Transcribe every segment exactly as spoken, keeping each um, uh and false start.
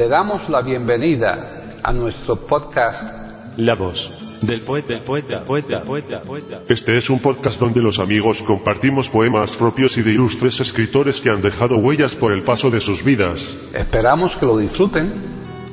Le damos la bienvenida a nuestro podcast La voz del poeta, del poeta, poeta, poeta, poeta. Este es un podcast donde los amigos compartimos poemas propios y de ilustres escritores que han dejado huellas por el paso de sus vidas. Esperamos que lo disfruten.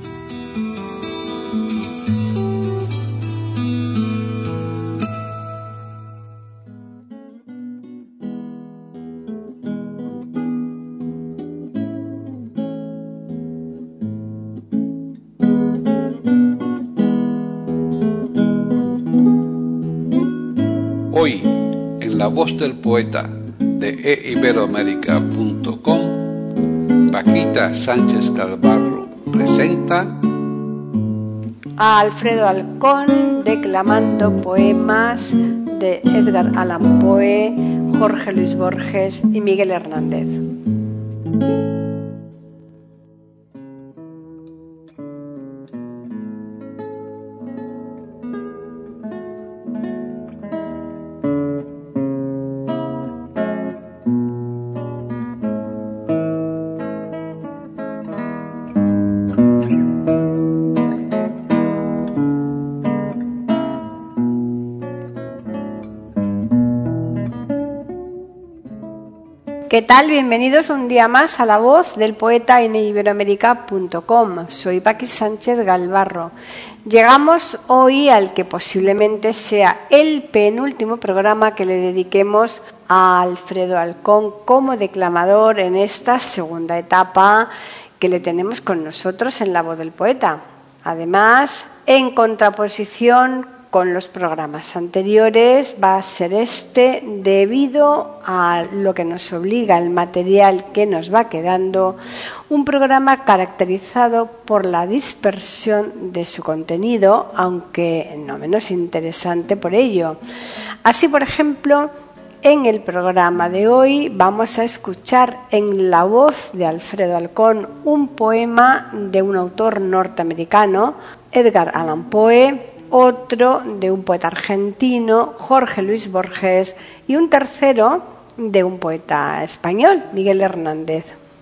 Hoy, en La Voz del Poeta de e iberoamérica punto com, Paquita Sánchez Galvarro presenta a Alfredo Halcón declamando poemas de Edgar Allan Poe, Jorge Luis Borges y Miguel Hernández. ¿Qué tal? Bienvenidos un día más a La Voz del Poeta en e iberoamérica punto com. Soy Paqui Sánchez Galvarro. Llegamos hoy al que posiblemente sea el penúltimo programa que le dediquemos a Alfredo Halcón como declamador en esta segunda etapa que le tenemos con nosotros en La Voz del Poeta. Además, en contraposición con los programas anteriores, va a ser este debido a lo que nos obliga el material que nos va quedando, un programa caracterizado por la dispersión de su contenido, aunque no menos interesante por ello. Así, por ejemplo, en el programa de hoy vamos a escuchar en la voz de Alfredo Halcón un poema de un autor norteamericano, Edgar Allan Poe, otro de un poeta argentino, Jorge Luis Borges, y un tercero de un poeta español, Miguel Hernández.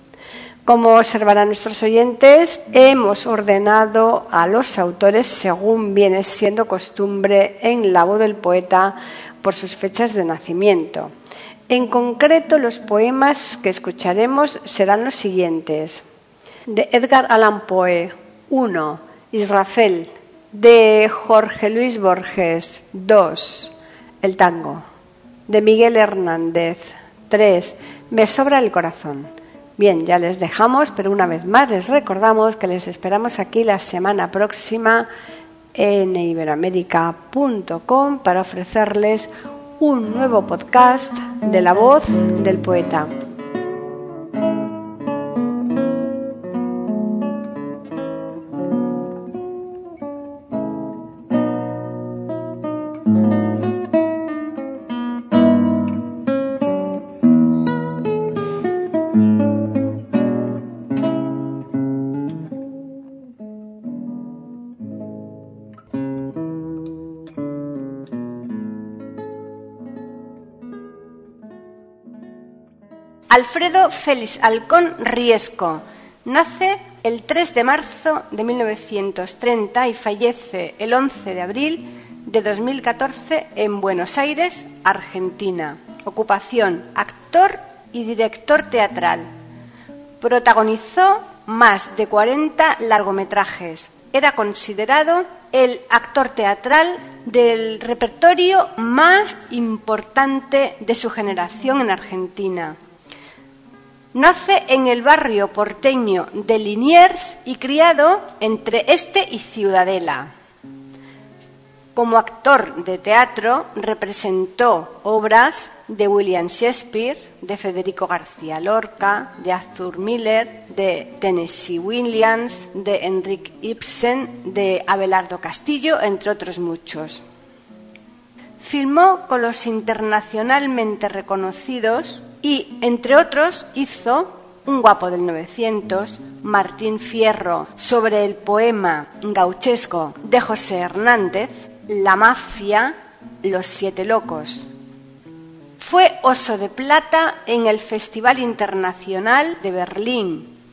Como observarán nuestros oyentes, hemos ordenado a los autores según viene siendo costumbre en La Voz del Poeta por sus fechas de nacimiento. En concreto, los poemas que escucharemos serán los siguientes. De Edgar Allan Poe, uno. Israfel. De Jorge Luis Borges, dos. El tango. De Miguel Hernández, tres. Me sobra el corazón. Bien, ya les dejamos, pero una vez más les recordamos que les esperamos aquí la semana próxima en e iberoamérica punto com para ofrecerles un nuevo podcast de La Voz del Poeta. Alfredo Félix Halcón Riesco nace el tres de marzo de mil novecientos treinta y fallece el once de abril de dos mil catorce en Buenos Aires, Argentina. Ocupación: actor y director teatral. Protagonizó más de cuarenta largometrajes. Era considerado el actor teatral del repertorio más importante de su generación en Argentina. Nace en el barrio porteño de Liniers y criado entre este y Ciudadela. Como actor de teatro representó obras de William Shakespeare, de Federico García Lorca, de Arthur Miller, de Tennessee Williams, de Henrik Ibsen, de Abelardo Castillo, entre otros muchos. Filmó con los internacionalmente reconocidos y, entre otros, hizo Un guapo del novecientos, Martín Fierro, sobre el poema gauchesco de José Hernández, La mafia, Los siete locos. Fue Oso de Plata en el Festival Internacional de Berlín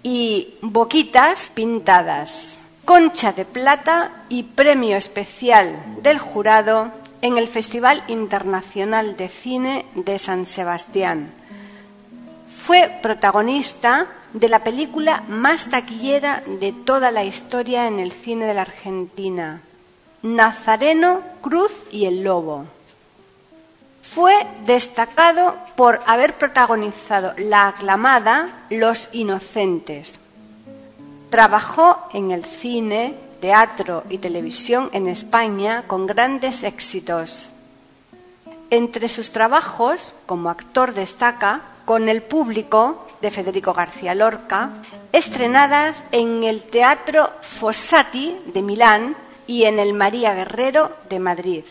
y Boquitas pintadas, Concha de Plata y premio especial del jurado en el Festival Internacional de Cine de San Sebastián. Fue protagonista de la película más taquillera de toda la historia en el cine de la Argentina, Nazareno, Cruz y el Lobo. Fue destacado por haber protagonizado la aclamada Los Inocentes. Trabajó en el cine, teatro y televisión en España con grandes éxitos. Entre sus trabajos, como actor destaca Con el Público, de Federico García Lorca, estrenadas en el Teatro Fossati de Milán y en el María Guerrero de Madrid.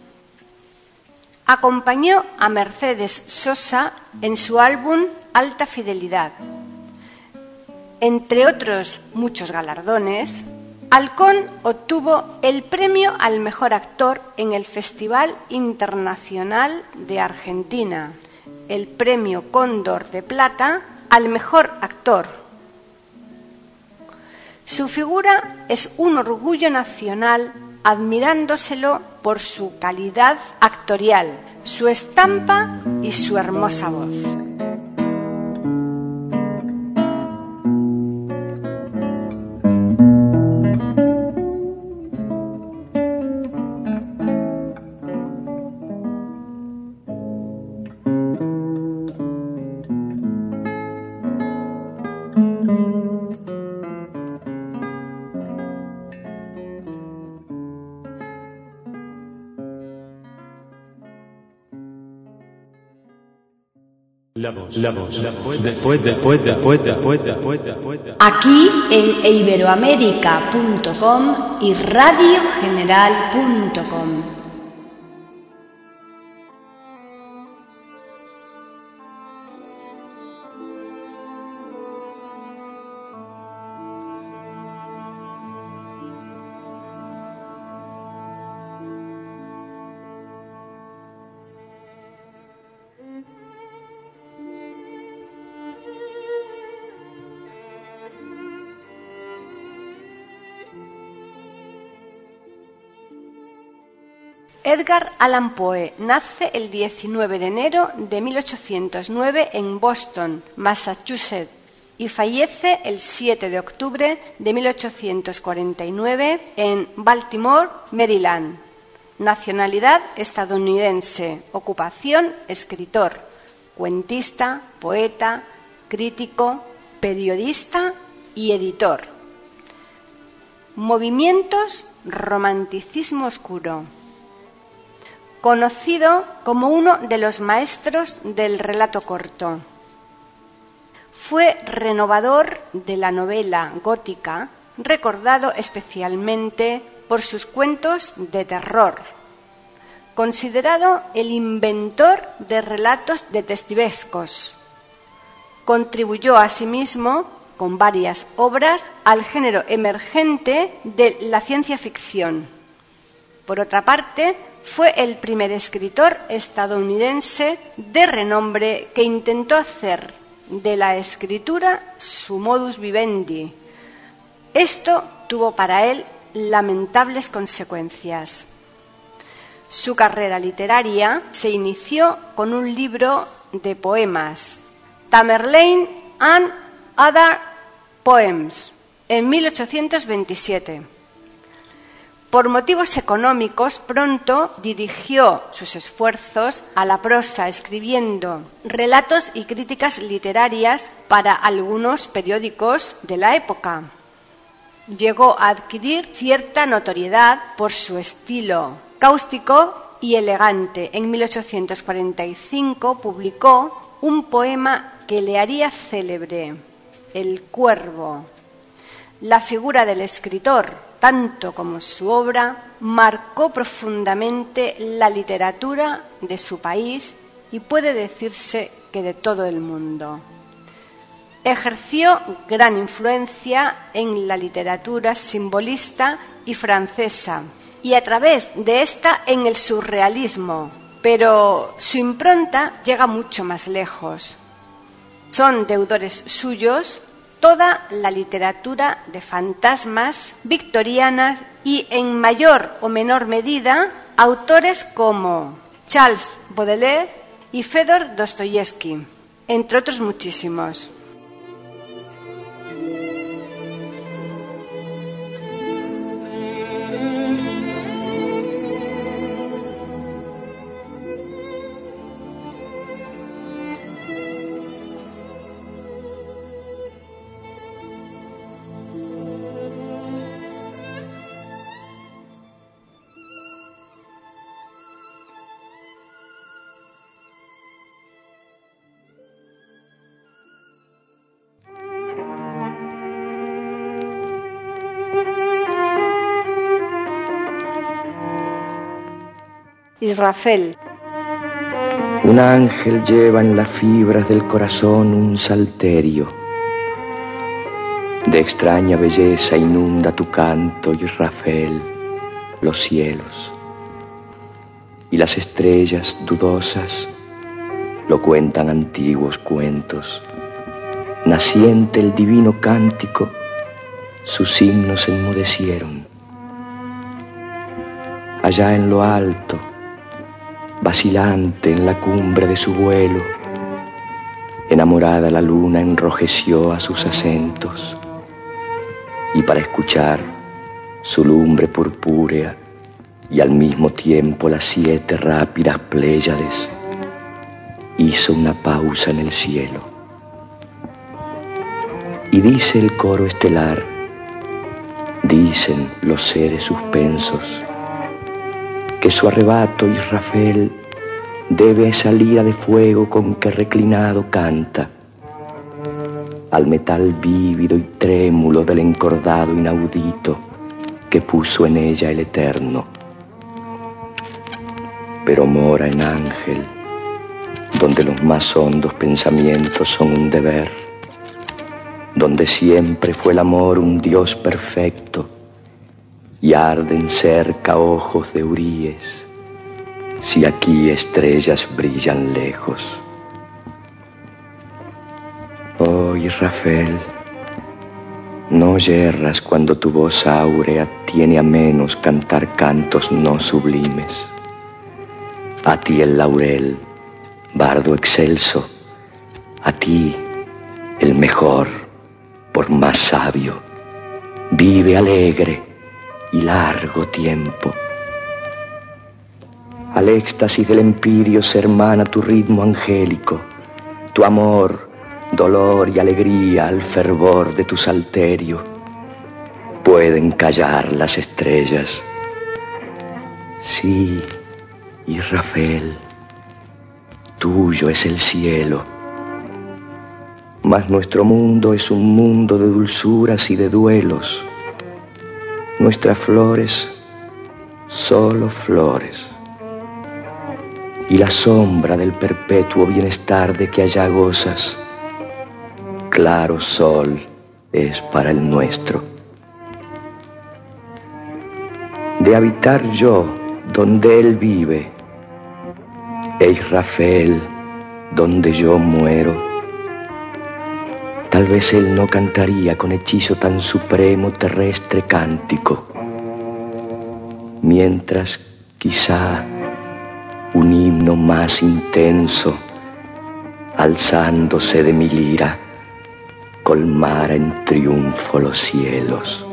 Acompañó a Mercedes Sosa en su álbum Alta Fidelidad. Entre otros muchos galardones, Halcón obtuvo el premio al mejor actor en el Festival Internacional de Argentina, el premio Cóndor de Plata al mejor actor. Su figura es un orgullo nacional, admirándoselo por su calidad actorial, su estampa y su hermosa voz. La voz, la voz, la voz del poeta, poeta, poeta, poeta, poeta, poeta. Aquí en iberoamérica punto com y radio general punto com. Edgar Allan Poe nace el diecinueve de enero de mil ochocientos nueve en Boston, Massachusetts, y fallece el siete de octubre de mil ochocientos cuarenta y nueve en Baltimore, Maryland. Nacionalidad estadounidense, ocupación escritor, cuentista, poeta, crítico, periodista y editor. Movimientos: romanticismo oscuro. Conocido como uno de los maestros del relato corto. Fue renovador de la novela gótica, recordado especialmente por sus cuentos de terror. Considerado el inventor de relatos detectivescos. Contribuyó asimismo, con varias obras, al género emergente de la ciencia ficción. Por otra parte, fue el primer escritor estadounidense de renombre que intentó hacer de la escritura su modus vivendi. Esto tuvo para él lamentables consecuencias. Su carrera literaria se inició con un libro de poemas, Tamerlane and Other Poems, en mil ochocientos veintisiete. Por motivos económicos, pronto dirigió sus esfuerzos a la prosa, escribiendo relatos y críticas literarias para algunos periódicos de la época. Llegó a adquirir cierta notoriedad por su estilo cáustico y elegante. En mil ochocientos cuarenta y cinco publicó un poema que le haría célebre, El Cuervo. La figura del escritor, tanto como su obra, marcó profundamente la literatura de su país y puede decirse que de todo el mundo. Ejerció gran influencia en la literatura simbolista y francesa y a través de esta en el surrealismo, pero su impronta llega mucho más lejos. Son deudores suyos toda la literatura de fantasmas victorianas y, en mayor o menor medida, autores como Charles Baudelaire y Fedor Dostoyevsky, entre otros muchísimos. Israfel. Un ángel lleva en las fibras del corazón un salterio. De extraña belleza inunda tu canto, Israfel, los cielos. Y las estrellas dudosas lo cuentan antiguos cuentos. Naciente el divino cántico, sus himnos enmudecieron. Allá en lo alto, vacilante en la cumbre de su vuelo, enamorada la luna enrojeció a sus acentos, y para escuchar su lumbre purpúrea y al mismo tiempo las siete rápidas pléyades, hizo una pausa en el cielo. Y dice el coro estelar, dicen los seres suspensos, que su arrebato, Israfel, debe a esa lira de fuego con que reclinado canta, al metal vívido y trémulo del encordado inaudito que puso en ella el Eterno. Pero mora en ángel, donde los más hondos pensamientos son un deber, donde siempre fue el amor un Dios perfecto, y arden cerca ojos de huríes, si aquí estrellas brillan lejos. Oh, Israfel, no yerras cuando tu voz áurea tiene a menos cantar cantos no sublimes. A ti el laurel, bardo excelso, a ti el mejor, por más sabio, vive alegre y largo tiempo. Al éxtasis del empirio se hermana tu ritmo angélico, tu amor, dolor y alegría al fervor de tu salterio. Pueden callar las estrellas. Sí, Israfel, tuyo es el cielo, mas nuestro mundo es un mundo de dulzuras y de duelos. Nuestras flores, solo flores, y la sombra del perpetuo bienestar de que allá gozas, claro sol es para el nuestro. De habitar yo donde él vive, e Israfel donde yo muero, tal vez él no cantaría con hechizo tan supremo terrestre cántico, mientras quizá un himno más intenso, alzándose de mi lira, colmara en triunfo los cielos.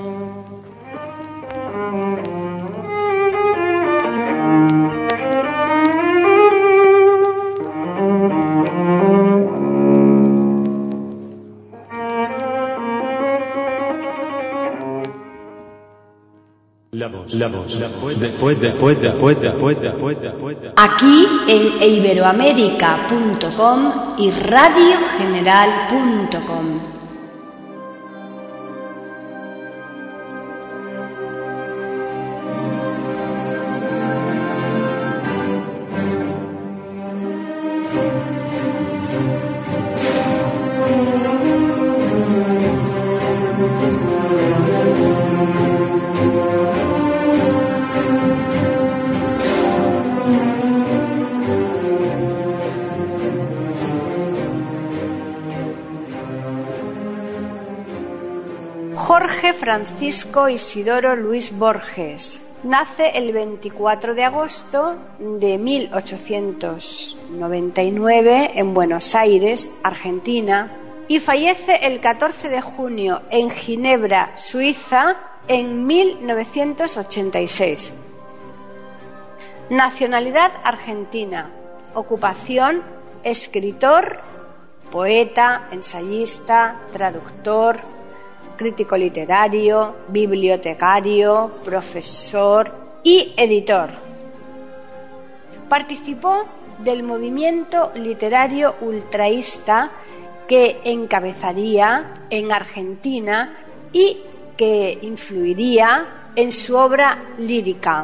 La voz, la voz, la voz, después, después, después, después, después, después. Aquí en iberoamérica punto com y radio general punto com. Jorge Francisco Isidoro Luis Borges nace el veinticuatro de agosto de mil ochocientos noventa y nueve en Buenos Aires, Argentina, y fallece el catorce de junio en Ginebra, Suiza, en mil novecientos ochenta y seis. Nacionalidad argentina. Ocupación: escritor, poeta, ensayista, traductor, crítico literario, bibliotecario, profesor y editor. Participó del movimiento literario ultraísta que encabezaría en Argentina y que influiría en su obra lírica.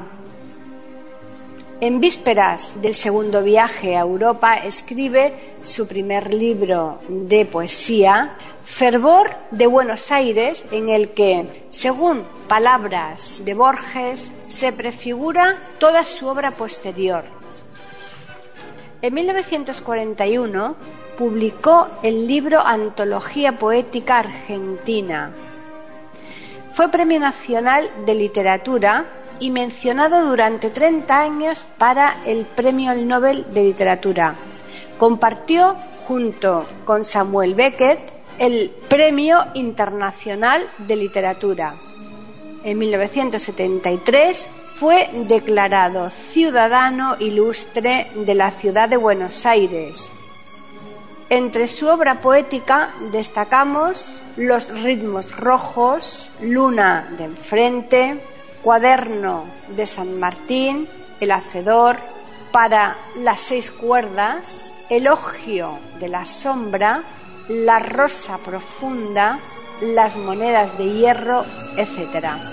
En vísperas del segundo viaje a Europa escribe su primer libro de poesía, Fervor de Buenos Aires, en el que, según palabras de Borges, se prefigura toda su obra posterior. En mil novecientos cuarenta y uno publicó el libro Antología Poética Argentina. Fue Premio Nacional de Literatura y mencionado durante treinta años para el Premio Nobel de Literatura. Compartió junto con Samuel Beckett el Premio Internacional de Literatura. En mil novecientos setenta y tres fue declarado Ciudadano Ilustre de la ciudad de Buenos Aires. Entre su obra poética destacamos Los ritmos rojos, Luna de enfrente, Cuaderno de San Martín, El hacedor, Para las seis cuerdas, Elogio de la sombra, La rosa profunda, Las monedas de hierro, etcétera.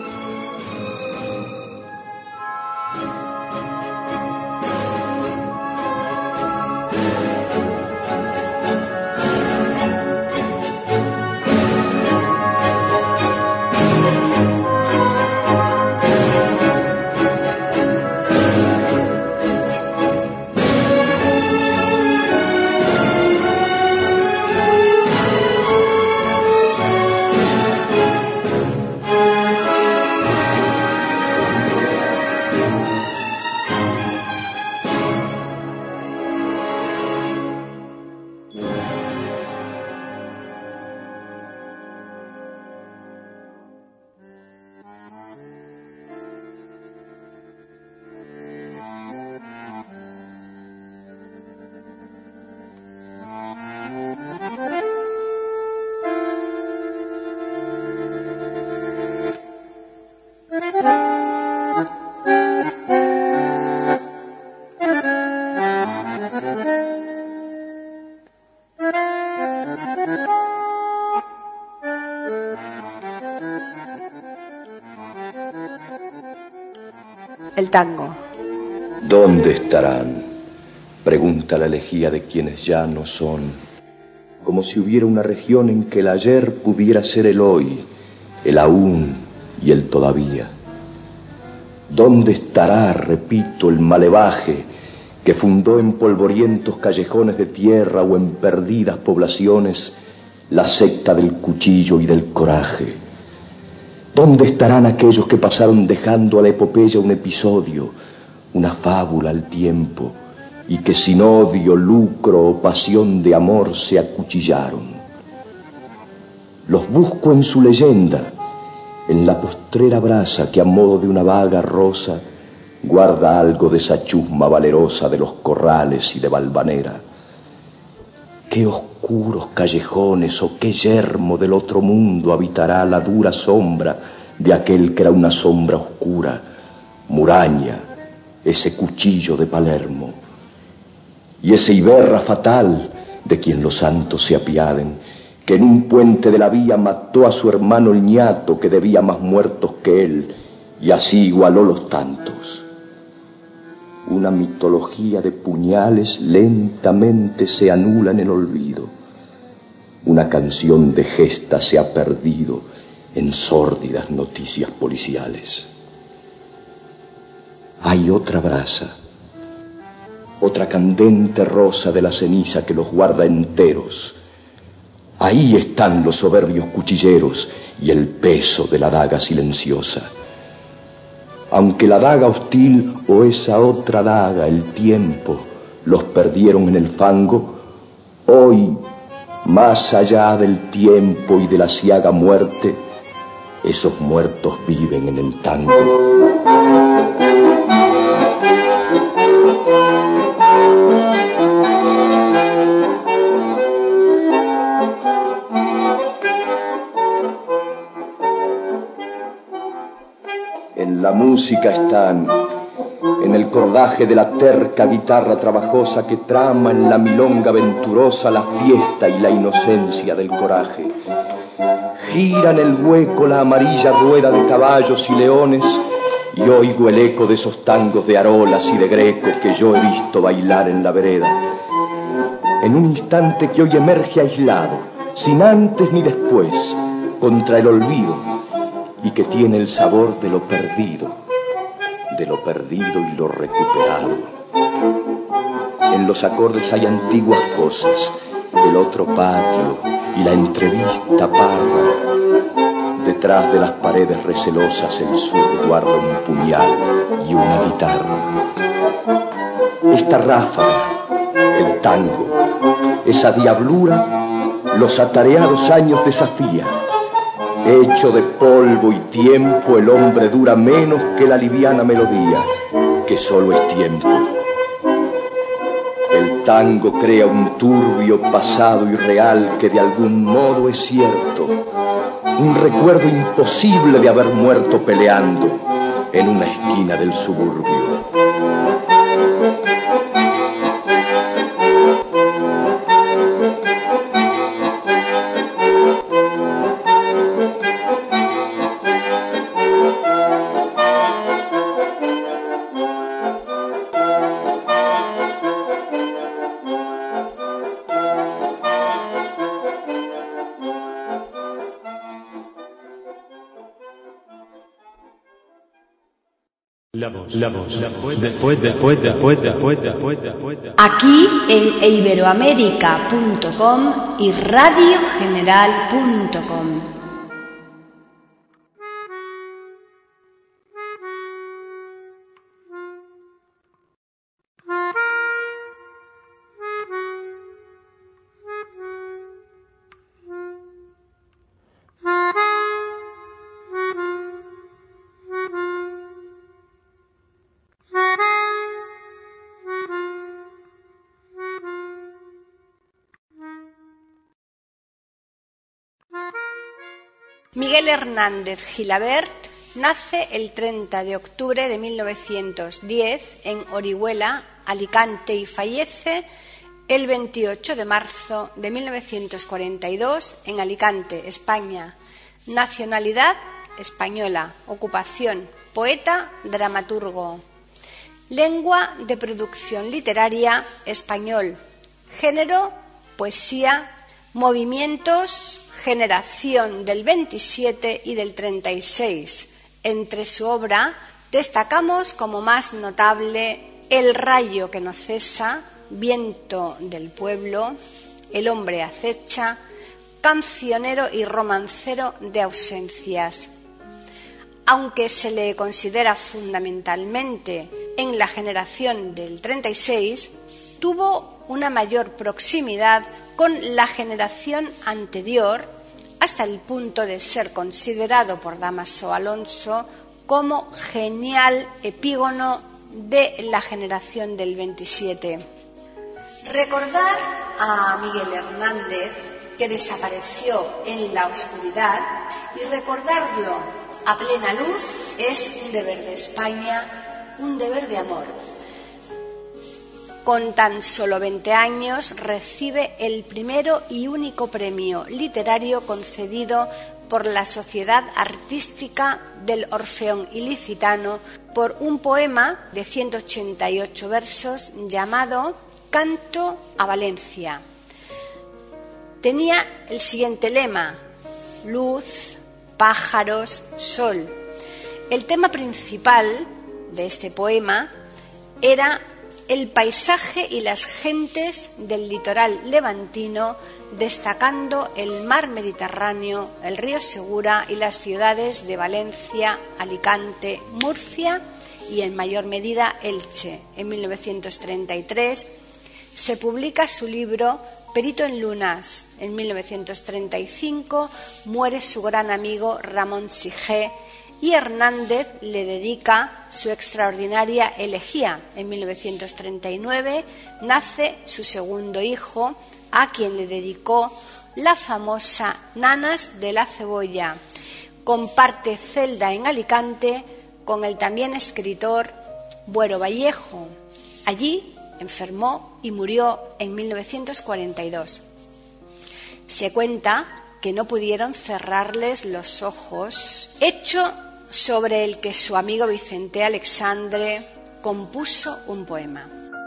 El tango. ¿Dónde estarán?, pregunta la elegía de quienes ya no son, como si hubiera una región en que el ayer pudiera ser el hoy, el aún y el todavía. ¿Dónde estará, repito, el malevaje que fundó en polvorientos callejones de tierra o en perdidas poblaciones la secta del cuchillo y del coraje? ¿Dónde estarán aquellos que pasaron dejando a la epopeya un episodio, una fábula al tiempo, y que sin odio, lucro o pasión de amor se acuchillaron? Los busco en su leyenda, en la postrera brasa que a modo de una vaga rosa guarda algo de esa chusma valerosa de los corrales y de Valvanera. Qué oscuros callejones o qué yermo del otro mundo habitará la dura sombra de aquel que era una sombra oscura, Muraña, ese cuchillo de Palermo, y ese Iberra fatal, de quien los santos se apiaden, que en un puente de la vía mató a su hermano el ñato, que debía más muertos que él, y así igualó los tantos. Una mitología de puñales lentamente se anula en el olvido. Una canción de gesta se ha perdido en sórdidas noticias policiales. Hay otra brasa, otra candente rosa de la ceniza que los guarda enteros. Ahí están los soberbios cuchilleros y el peso de la daga silenciosa. Aunque la daga hostil o esa otra daga, el tiempo, los perdieron en el fango, hoy, más allá del tiempo y de la ciaga muerte, esos muertos viven en el tango. En la música están, en el cordaje de la terca guitarra trabajosa que trama en la milonga venturosa la fiesta y la inocencia del coraje. Gira en el hueco la amarilla rueda de caballos y leones y oigo el eco de esos tangos de arolas y de greco que yo he visto bailar en la vereda. En un instante que hoy emerge aislado, sin antes ni después, contra el olvido, y que tiene el sabor de lo perdido, de lo perdido y lo recuperado. En los acordes hay antiguas cosas, el otro patio y la entrevista parda. Detrás de las paredes recelosas el sur guarda un puñal y una guitarra. Esta ráfaga, el tango, esa diablura, los atareados años desafía. Hecho de polvo y tiempo, el hombre dura menos que la liviana melodía, que solo es tiempo. El tango crea un turbio pasado irreal que de algún modo es cierto, un recuerdo imposible de haber muerto peleando en una esquina del suburbio. La voz, la voz, la voz, después, después, después, después, después, después. Aquí en iberoamérica punto com y radio general punto com. Miguel Hernández Gilabert nace el treinta de octubre de mil novecientos diez en Orihuela, Alicante, y fallece el veintiocho de marzo de mil novecientos cuarenta y dos en Alicante, España. Nacionalidad española. Ocupación poeta, dramaturgo. Lengua de producción literaria español. Género poesía. Movimientos, generación del veintisiete y del treinta y seis. Entre su obra destacamos como más notable El rayo que no cesa, Viento del pueblo, El hombre acecha, Cancionero y romancero de ausencias. Aunque se le considera fundamentalmente en la generación del treinta y seis, tuvo una mayor proximidad con la generación anterior, hasta el punto de ser considerado por Dámaso Alonso como genial epígono de la generación del veintisiete. Recordar a Miguel Hernández, que desapareció en la oscuridad, y recordarlo a plena luz es un deber de España, un deber de amor. Con tan solo veinte años recibe el primero y único premio literario concedido por la Sociedad Artística del Orfeón Ilicitano por un poema de ciento ochenta y ocho versos llamado Canto a Valencia. Tenía el siguiente lema: luz, pájaros, sol. El tema principal de este poema era el paisaje y las gentes del litoral levantino, destacando el mar Mediterráneo, el río Segura y las ciudades de Valencia, Alicante, Murcia y en mayor medida Elche. En mil novecientos treinta y tres se publica su libro Perito en Lunas. En mil novecientos treinta y cinco muere su gran amigo Ramón Sigé y Hernández le dedica su extraordinaria elegía. En mil novecientos treinta y nueve nace su segundo hijo, a quien le dedicó la famosa Nanas de la Cebolla. Comparte celda en Alicante con el también escritor Buero Vallejo. Allí enfermó y murió en mil novecientos cuarenta y dos. Se cuenta que no pudieron cerrarles los ojos, hecho sobre el que su amigo Vicente Alexandre compuso un poema.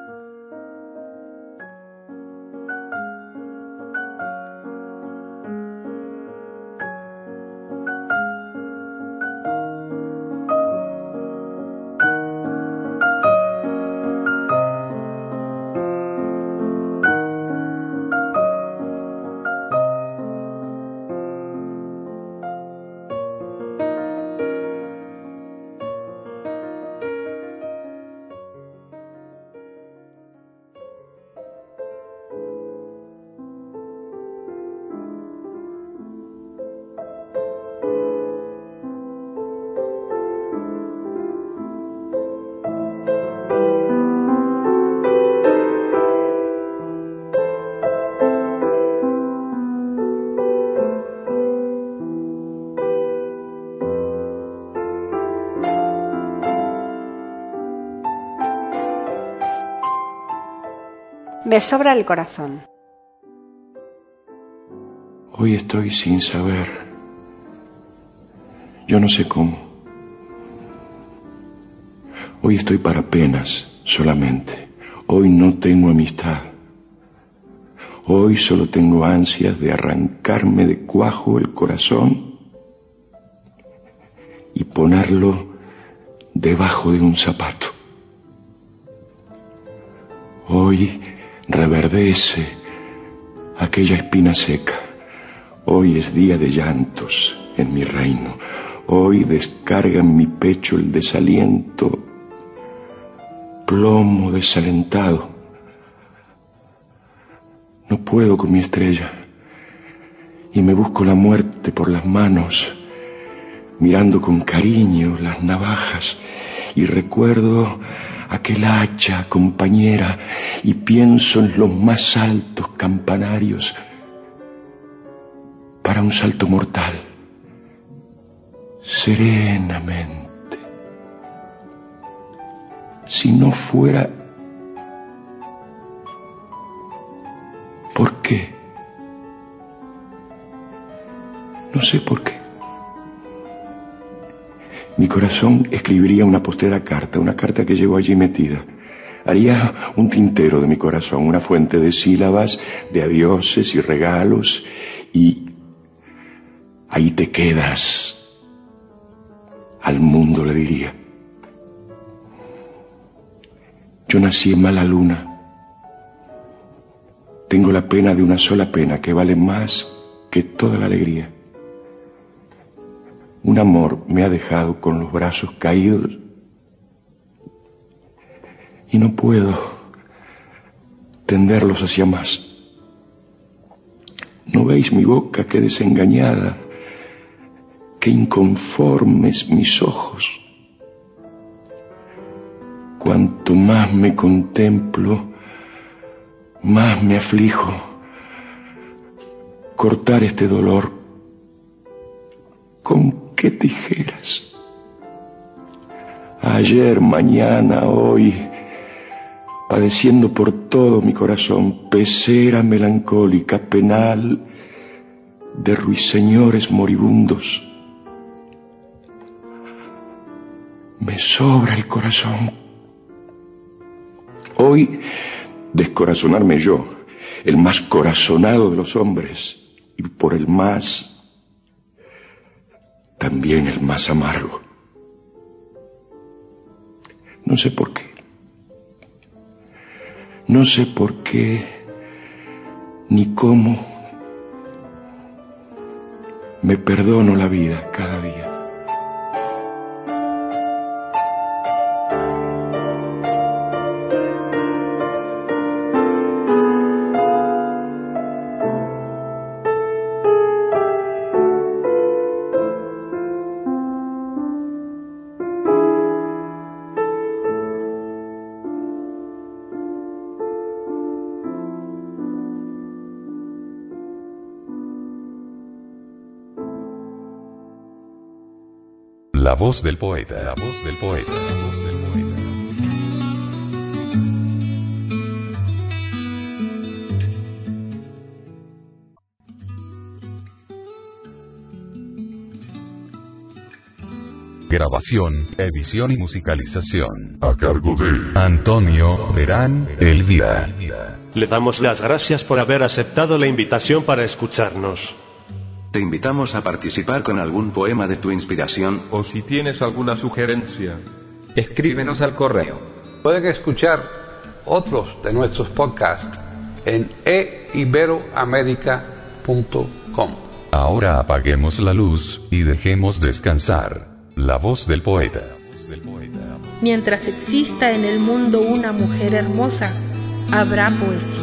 Me sobra el corazón. Hoy estoy sin saber. Yo no sé cómo. Hoy estoy para penas solamente. Hoy no tengo amistad. Hoy solo tengo ansias de arrancarme de cuajo el corazón y ponerlo debajo de un zapato. Hoy reverdece aquella espina seca. Hoy es día de llantos en mi reino. Hoy descarga en mi pecho el desaliento, plomo desalentado. No puedo con mi estrella y me busco la muerte por las manos, mirando con cariño las navajas, y recuerdo aquel hacha compañera y pienso en los más altos campanarios para un salto mortal, serenamente. Si no fuera... ¿Por qué? No sé por qué. Mi corazón escribiría una postrera carta, una carta que llevo allí metida. Haría un tintero de mi corazón, una fuente de sílabas, de adioses y regalos, y ahí te quedas. Al mundo le diría. Yo nací en mala luna. Tengo la pena de una sola pena que vale más que toda la alegría. Un amor me ha dejado con los brazos caídos y no puedo tenderlos hacia más. ¿No veis mi boca qué desengañada, qué inconformes mis ojos? Cuanto más me contemplo, más me aflijo. Cortar este dolor, ¿con qué tijeras? Ayer, mañana, hoy, padeciendo por todo mi corazón, pecera melancólica, penal de ruiseñores moribundos. Me sobra el corazón. Hoy, descorazonarme yo, el más corazonado de los hombres, y por el más... también el más amargo. No sé por qué. No sé por qué ni cómo me perdono la vida cada día. La voz del poeta, la voz del poeta, la voz del poeta. Grabación, edición y musicalización. A cargo de Antonio Verán Elvira. Le damos las gracias por haber aceptado la invitación para escucharnos. Te invitamos a participar con algún poema de tu inspiración. O si tienes alguna sugerencia, escríbenos al correo. Pueden escuchar otros de nuestros podcasts en e iberoamerica punto com. Ahora apaguemos la luz y dejemos descansar la voz del poeta. Mientras exista en el mundo una mujer hermosa, habrá poesía.